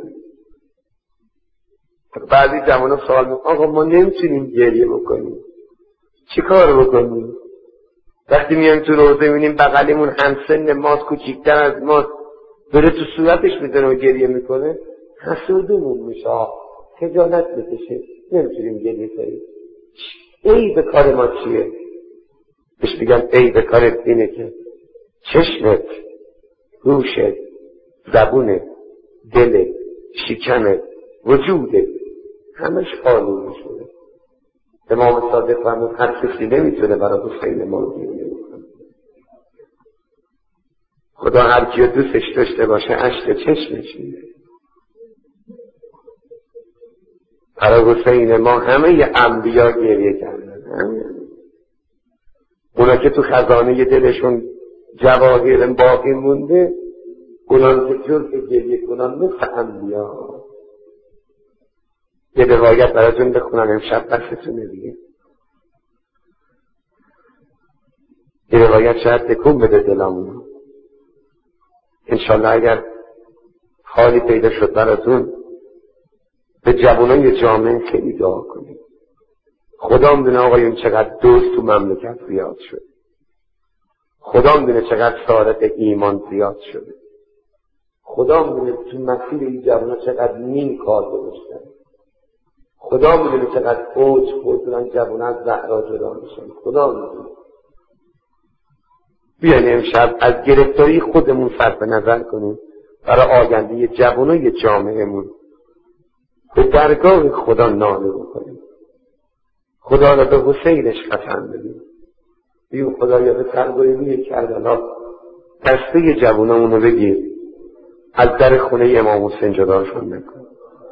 بعضی جوانان سوال میکنن آقا ما نمیتونیم گریه بکنیم، چی کار بکنیم؟ وقتی میایم تو روزه میبینیم بغلیمون همسن ماست، کوچیکتر از ماست، داره تو صورتش میزنه و گریه میکنه، حسودمون میشه، خجالت میکشه، نمیتونیم گریه کنیم. ای به کار ما چیه؟ بهش میگم ای به کارت اینه که چشمت، روشت، زبونت، دلت، شکمت، وجودت همش خالی میشه. امام صادق فرمود هر کسی نمیتونه برای حسین ما گریه بکنه. خدا هر کیو دوستش داشته باشه اشک چشمش میره. برای حسین ما همه انبیا گریه کردن، همه. اونا که تو خزانه دلشون جواهر باقی مونده، اونا که جرف گریه کنن مثل انبیا. یه روایت براتون بخونم امشب بحثتونه دیگه. این روایت شاید تکون بده دلمون. انشالله اگر حالی پیدا شد براتون به جوانای جامعه خیلی دعا کنید. خدا میدونه آقایون چقدر دوست تو مملکت زیاد شده. خدا میدونه چقدر سعادت ایمان زیاد شده. خدا میدونه تو مسیر این جوانا چقدر نیم کار گذاشتن. خدا میدونه چقدر اوج خوردن جوانا از زهرا جدا میشن. خدا میدونه. بیاین امشب از گرفتاری خودمون صرف نظر کنیم برای آینده جوانای جامعهمون به درگاه خدا ناله بکنیم. خدا را به حسینش قسم بدیم. بیو خدایا به سرگویی کربلا دسته جوانمون رو بگیر، از در خونه امام حسین جداشون نکن.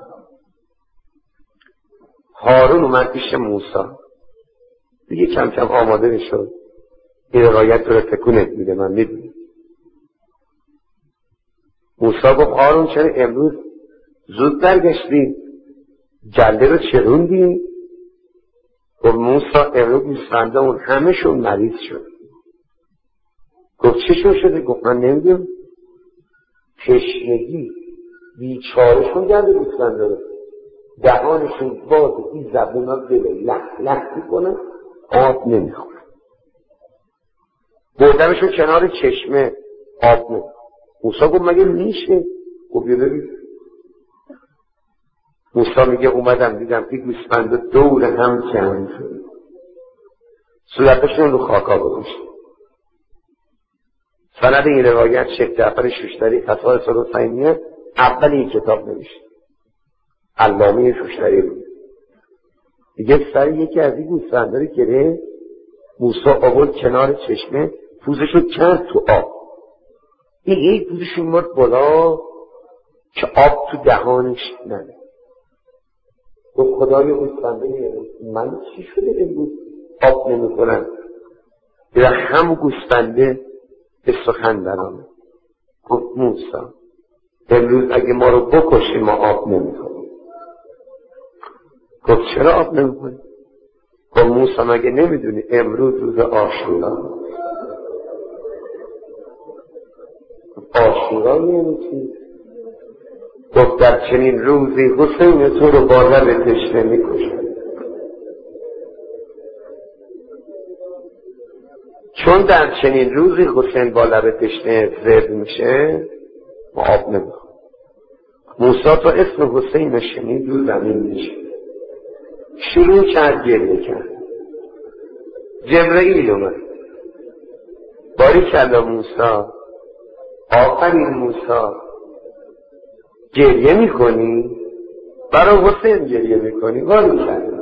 هارون اومد پیش موسی، دیگه کم کم آماده میشد. این روایت رو تکونت میده، من میدونم. موسی گفت هارون چرا امروز زود برگشتی؟ جلده رو چروندی؟ گفت موسی امروز گوسفنده اون همه شون مریض شد. گفت چی شو شده؟ گفت من نمیدونم. تشنگی بیچارشون کرده گوسفنده رو، دهانشون بازه، این زبون ها دله لخ لخ میکنه، آب نمیخوره. بردمشون کنار چشمه، آب نمیخوره. موسی گفت مگه میشه؟ گفت ببین. موسی میگه اومدم دیدم که گوسفنده دور هم جمع شده، صورتشون رو خاکا گذاشت. سند این روایت شیخ جعفر شوشتری فتاوی صدوسیمیه اول این کتاب نوشت، علامه شوشتری بود. دیگه سر یکی از این گوسفنده رو گرفت، موسی آورد کنار چشمه، پوزشو کرد تو آب. این یک پوزشون مرد بالا که آب تو دهانش نده. گفت خدای گوسفنده من چی شده امروز آب نمی کنن؟ دیگه همون گوسفنده به سخن درآمد. گفت موسی امروز اگه ما رو بکشی ما آب نمی کنیم. گفت چرا آب نمی کنیم؟ گفت موسی مگه نمیدونی امروز روز عاشورا؟ عاشورا یعنی چی؟ گفت در چنین روزی حسین تو رو با لب تشنه میکشد. چون در چنین روزی حسین با لب تشنه زرد میشه ما آب نمیخواد. موسی تا اسم حسین شنید رو زمین میشه، شروع کرد گریه کرد. جبرئیل اومد، باریکلا موسی، آفرین موسی، گریه میکنی؟ برای حسین گریه میکنی؟ باریکلا.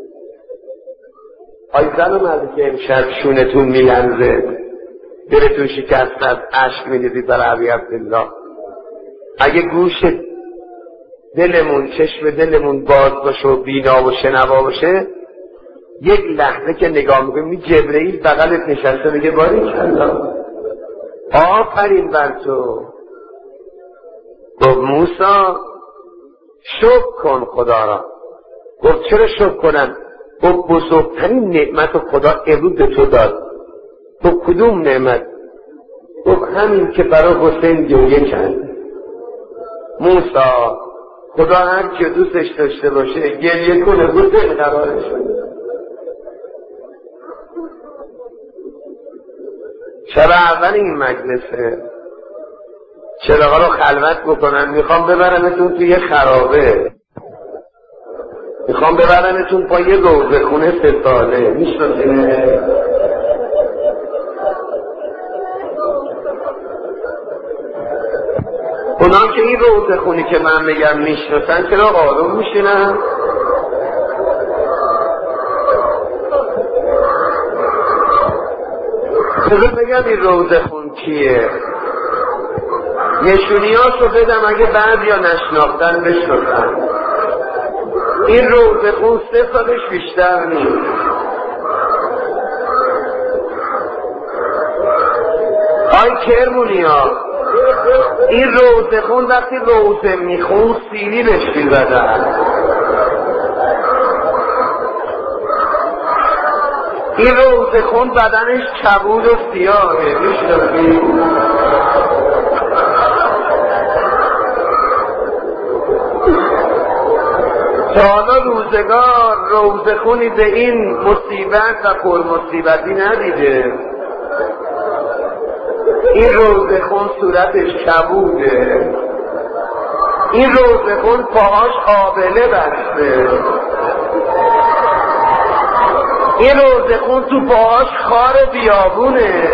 آی زن و مردی که امشب شونتون میلنزه، دلتون شکست از عشق میدیدید برای ابی عبدالله، اگه گوش دلمون چشم دلمون باز باشه و بینا و شنوا باشه، یک لحظه که نگاه میکنیم این جبرئیل بغلت نشسته میگه باریکلا آفرین بر تو. گفت موسی شکر کن خدا را. گفت چرا شکر کنم؟ گفت بزرگترین نعمت خدا امروز به تو داد. گفت کدوم نعمت؟ گفت همین که برای حسین گریه کرد. موسی خدا هر که دوستش داشته باشه گریه کنه حسین قرارش بده. شب اول این مجلسه چراغا رو خلوت بکنن، میخوام ببرمتون توی خرابه، میخوام ببرمتون پای یه روزه خونه سه ساله. میشناسینه؟ اونا که این روزه خونی که من میگم میشناسن چرا آروم میشینن؟ بذار بگم این روزه خون کیه، نشونیاشو بدم اگه بعد یا نشناختن بشناسن. این روزه خون سه سالش بیشتر نیست. آی کرمونی ها، این روزه خون وقتی روزه میخون سیلی بهش میزدن. این روزه خون بدنش کبود و سیاهه، میشناسی؟ تا حالا روزگار روزه خونی به این مصیبت و پرمصیبتی ندیده. این روزه خون صورتش کبوده، این روزه خون پاهاش آبله بسته، این روزه خون تو پاهاش خار بیابونه.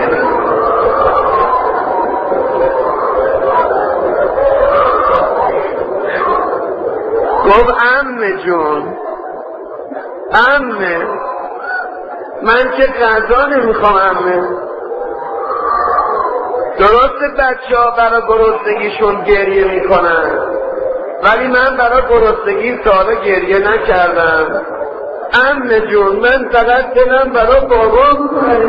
گفت عمه جون، عمه من که غذا نمیخوام عمه. درسته بچه ها برای گرسنگیشون گریه میکنن، ولی من برای گرسنگی سالا گریه نکردم. عمه جون من فقط دلم برای بابام.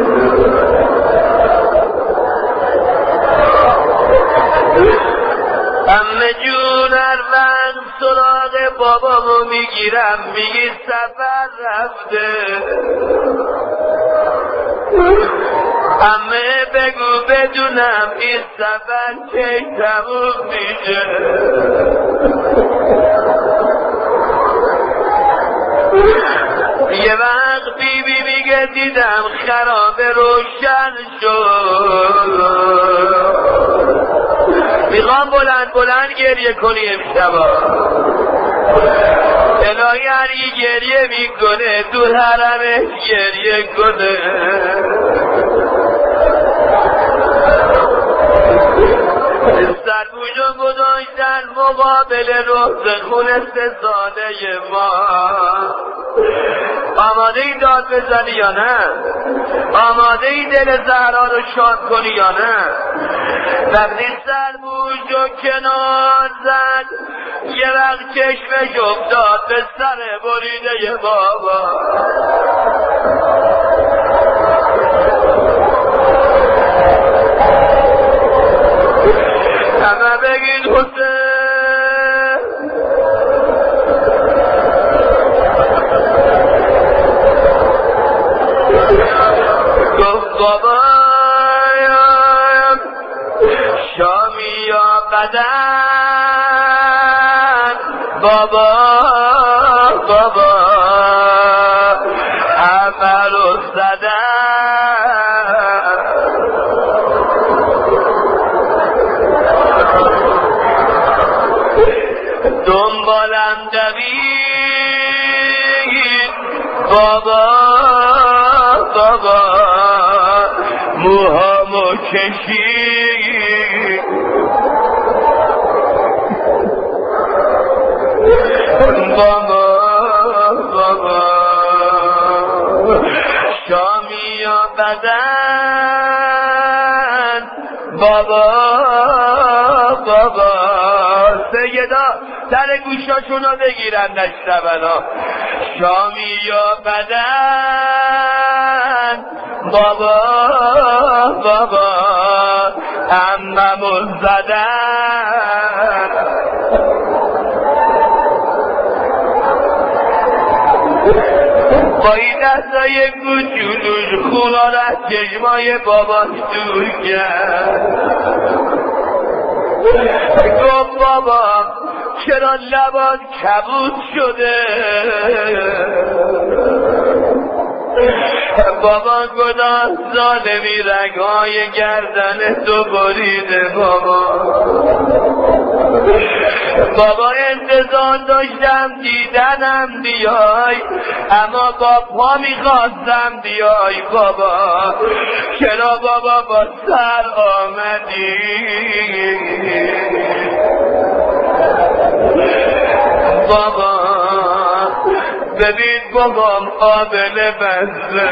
عمه جون هر وقت سراغ بابامو میگیرم میگی سفر رفته. عمه بگو بدونم این سفر کی تموم میشه. یه وقت بی بی میگه دیدم خرابه روشن شد. میخوام بلند بلند گریه کنی امشبا. الهی هرگی گریه میکنه تو حرمش گریه کنه. سربوشو گذاشتن مقابل روز خون سه ساله ما. آماده ای داد بزنی یا نه؟ آماده ای دل زهرا رو شاد کنی یا نه؟ وقتی سربوشو کنار زد یه وقت چشمش افتاد به سر بریده بابا. همه بگید حسین. گفت بابا شامی یا بدن بابا بابا عملو زدن. دنبالم دوید بابا بابا موهامو کشید بابا بابا شامی یا بدن بابا بابا. سیدا در گوشاشونو بگیرن نشنونا. شامی یا بدن بابا بابا عممو زدن. با این دستای کوچولوش خونا رو از چشمای باباش دور کرد. گفت بابا چرا لبات کبود شده؟ بابا گناه ظالمی رگهای گردن تو بریده بابا. بابا انتظار داشتم دیدنم بیای، اما با پا میخواستم بیای بابا. چرا بابا با سر آمدی؟ بابا ببین بابام آبله بسته.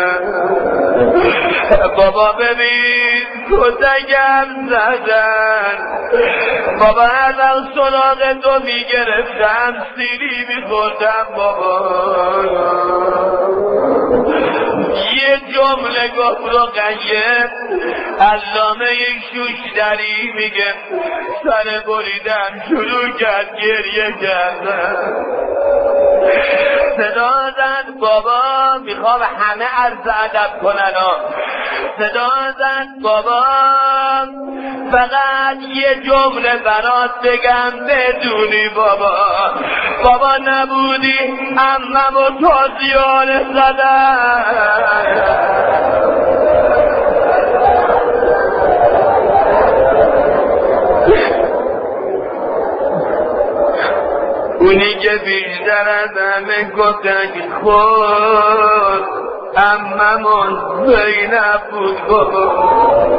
بابا ببین کتکم زدن. بابا هر وقت سراغ تو میگرفتم سیری میخوردم بابا. یه جمله گفت رو قیم علامه شوشتری میگه سر بریدم شروع کرد گریه کردن. صدا زد بابا، میخوام همه عرض ادب کنن. صدا زد بابا، فقط یه جمله برات بگم بدونی بابا، بابا نبودی عمم و تازیانه زدن. اونی که بیشتر از همه کتک خود عممون زینب بود بابا.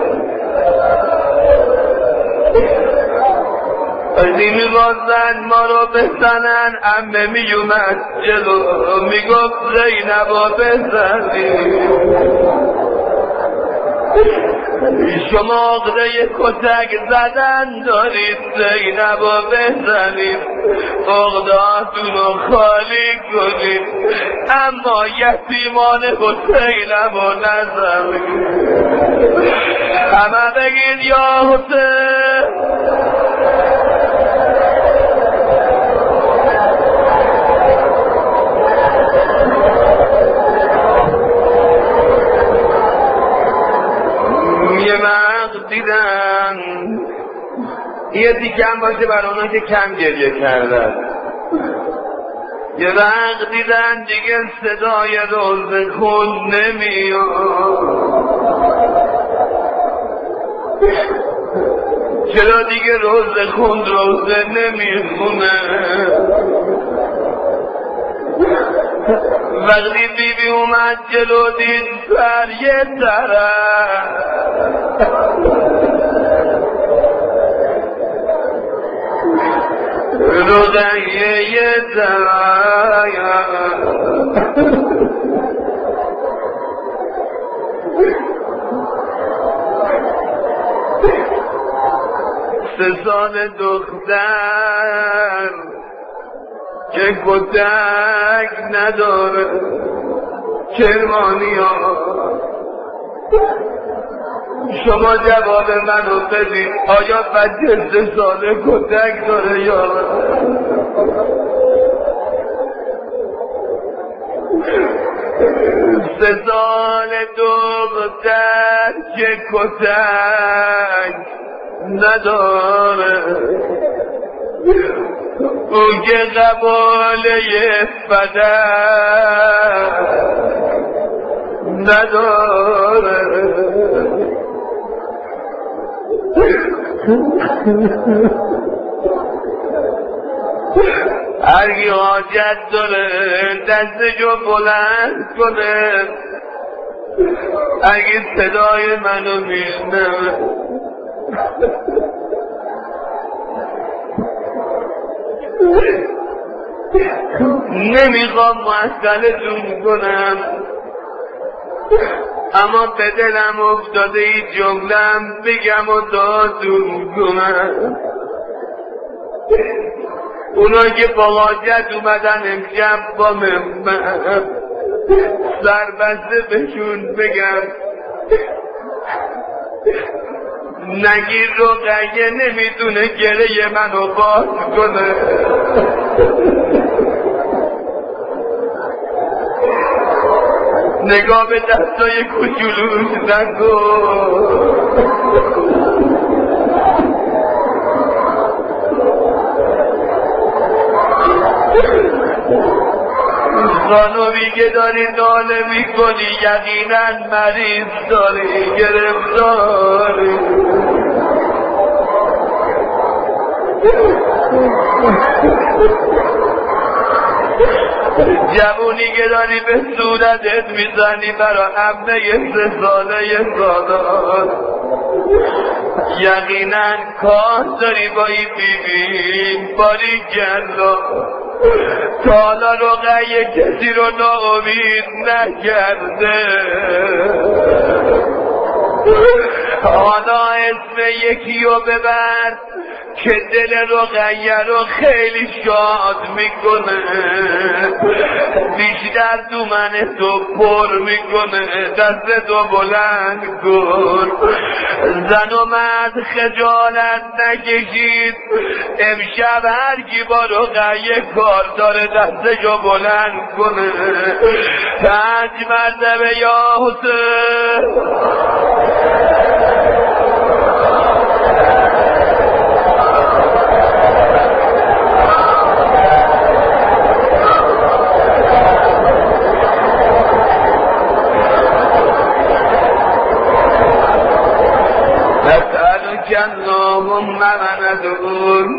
وقتی می‌خواستن ما رو بزنن عمه میومد جلو میگفت زینبو بزنید. شما عقده کتک زدن دارید زینبو بزنید، عقده‌هاتون رو خالی کنید، اما یتیمان حسینمو نزنید. همه بگید یا حسین. یه وقت دیدن یه دیگم باشه برای اونا که کم گریه کردن، یه وقت دیدن دیگه صدای روز خون نمیاد. چرا دیگه روز خون روزه نمیخونه؟ وقتی بی بی اومد جلو دید سر یه طرف، رقیه یه طرف، سه سال دختر که کتک نداره کرمانی ها. شما جواب منو بدید، آیا بچه سه ساله کتک داره یا سه سال دختر که کتک نداره، اون که قباله فدر نداره. هرگی حاجت داره دستشو بلند کنه، اگه صدای منو میشنوه. نمیخوام مسئله‌تون کنم، اما به دلم افتاده ای جملم بگم و دادون کنم. اونا که با حاجت اومدن امشب با من سربسته بهشون بگم نگیر رقیه نمیتونه گره منو باز کنه. نگاه به دستای کوچولوش نکن. خانومی که داری ناله میکنی یقینا مریض داری، گرفتاری. جوونی که داری به صورتت میزنی برا عمه سه ساله سادات، یقینا کار داری با این بیبی. باری گلا تا حالا رقیه کسی رو ناامید نکرده، حالا اسم یکی رو ببر که دل رقیه رو خیلی شاد میکنه، بیشتر دومن تو پر میکنه. دست تو بلند کن، زن و مرد خجالت نکشید، امشب هر کی با رقیه کار داره دستشو بلند کنه پنج مرتبه یا حسین نسألك اللهم وندعوك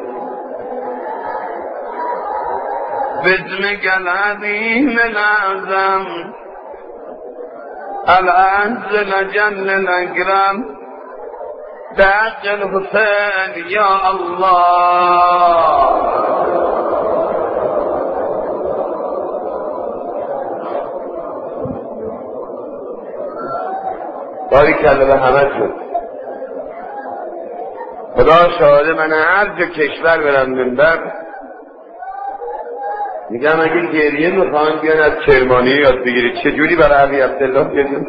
باسمك العظيم الأعظم الأعز الأجل الأكرم بحق الحسين يا الله. باریکلا به همتون. خدا شاهده من هر جا کشور برم منبر میگم اگه گریه میخوان بیان از کرمانی یاد بگیرید چجوری برای علی عبدالله بگم.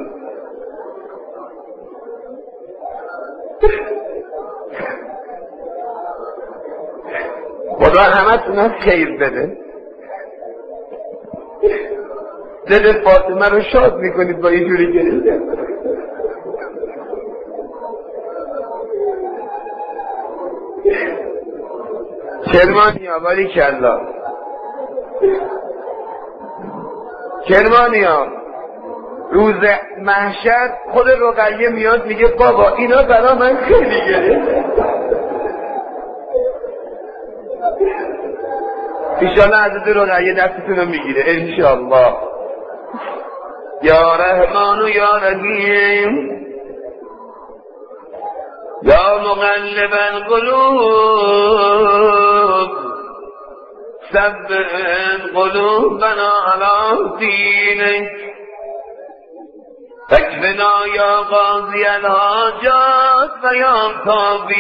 خدا همتون هم خیر بده. دل فاطمه رو شاد میکنید با اینجوری گریه. کرمانیا باریکلا کرمانیا روز محشر خود رقیه میاد میگه بابا اینا برا من خیلی گریه. ایشالله حضرت رقیه دستتون رو میگیره انشالله. یا رحمان و یا رحیم یا مقلب القلوب ثبت قلوبنا على دینک اکفنا یا قاضی الحاجات و یا قاضی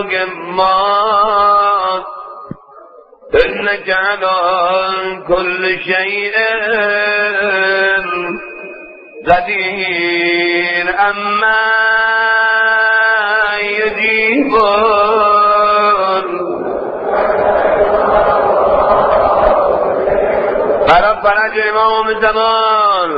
المگمات انک علی کل شیء قدیر اما یجیبون. برای فرج امام زمان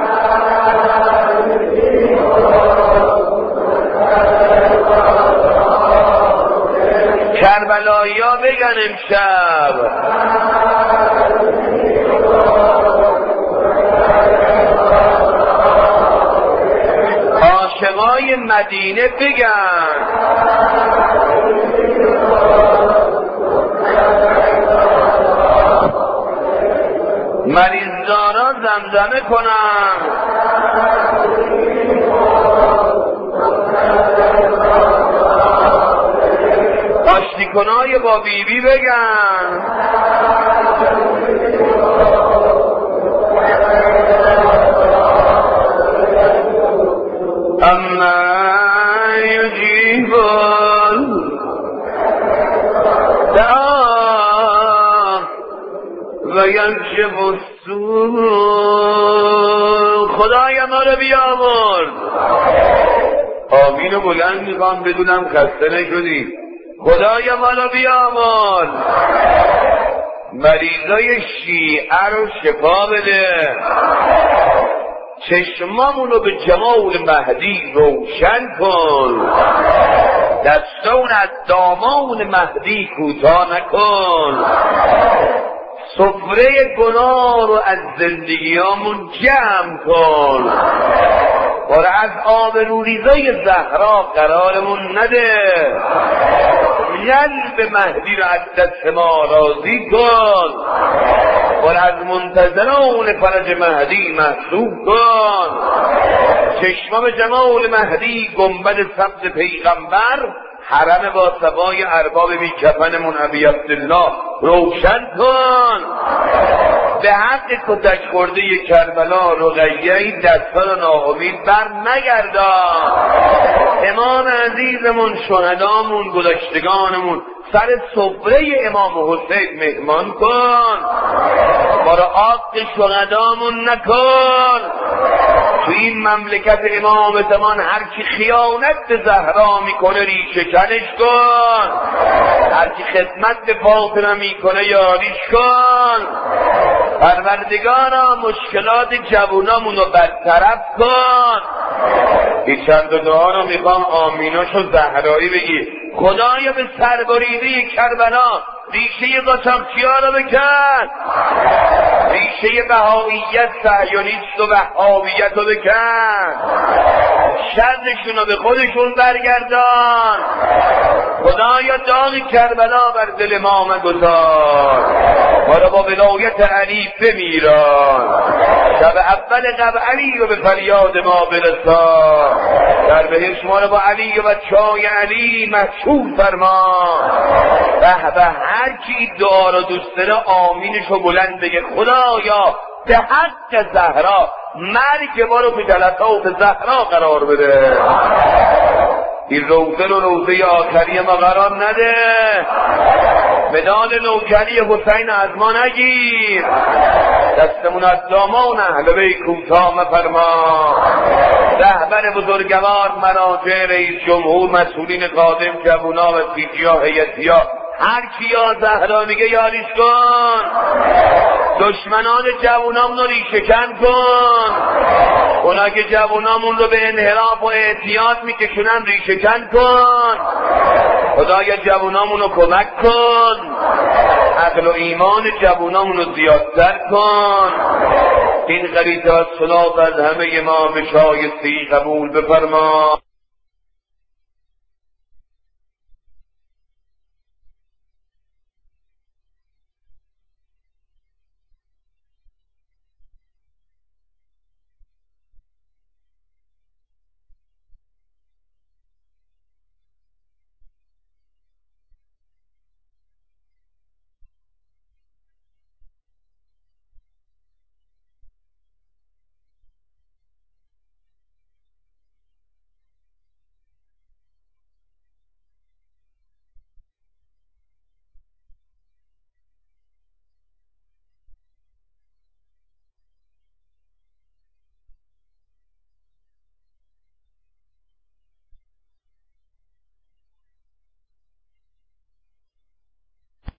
کربلایی ها بگن امشب عاشقای مدینه بگن مریضدارا زمزمه کنن آشتیکنای با بیبی بی بگن اما یجیبون دعا و یکشف السوء. خدای ما رو بیامرز. آمین و بلند میخوام بدونم خسته نشدی. خدای ما رو بیامرز. مریضای شیعه رو شفا بده. چشمامونو به جمال مهدی روشن کن. دستون از دامان مهدی کوتاه نکن. سفره گناه رو از زندگیامون جمع کن. بار از آبروریزای زهرا قرارمون نده. قلب مهدی رو از دست ما راضی کن. بار از منتظران فرج مهدی محسوب کن. چشمام جمال مهدی گنبد سبز پیغمبر حرم با صفای ارباب بی کفنمون ابی عبدالله روشن کن. به حق کتک خورده کربلا رقیه دستها رو ناامید بر نگردان. امام عزیزمون شهدامون گذشتگانمون سر سفره امام حسین مهمان کن. ما رو آق شهدامون نکن. تو این مملکت امام زمان هر کی خیانت به زهرا میکنه ریشه کنش کن. هرکی خدمت به فاطمه میکنه یاریش کن. پروردگارا مشکلات جوونامونو برطرف کن. این چند دعا رو میخوام آمیناشو زهرایی بگی. خدایا به سربریده کربلا ریشه قاچاقچیا رو بکن، ریشه بهاییت صهیونیست و وهابیت رو بکن، شرشون رو به خودشون برگردان. خدایا داغ کربلا بر دل ما مگذار، ما رو با ولایت علی بمیران. شب اول قبل علی رو به فریاد ما برسان، در بهش ما رو با علی و بچه‌های علی محشور فرما. به به هر کی دعا رو دوست داره آمینشو بلند بگه. خدایا به حق زهرا مرگ ما رو تو جلسات زهرا قرار بده. این روزه رو روزه آخری ما قرار نده. مدال نوکری حسین از ما نگیر. دستمون از دامان اهل بیت کوتاه مفرما. رهبر بزرگوار، مراجع، رئیس جمهور، مسئولین قادم، جوونا و پیجیا، هیئتیا، هر کیا زهرا میگه یاریش کن. دشمنان جوونامون رو ریشه‌کن کن. اونا که جوونامون رو به انحراف و اعتیاد میکشونن ریشه‌کن کن. خدایا جوونامون رو کمک کن. عقل و ایمان جوونامون رو زیادتر کن. این غریزه و صلاح از همه ما به شایستگی قبول بفرما.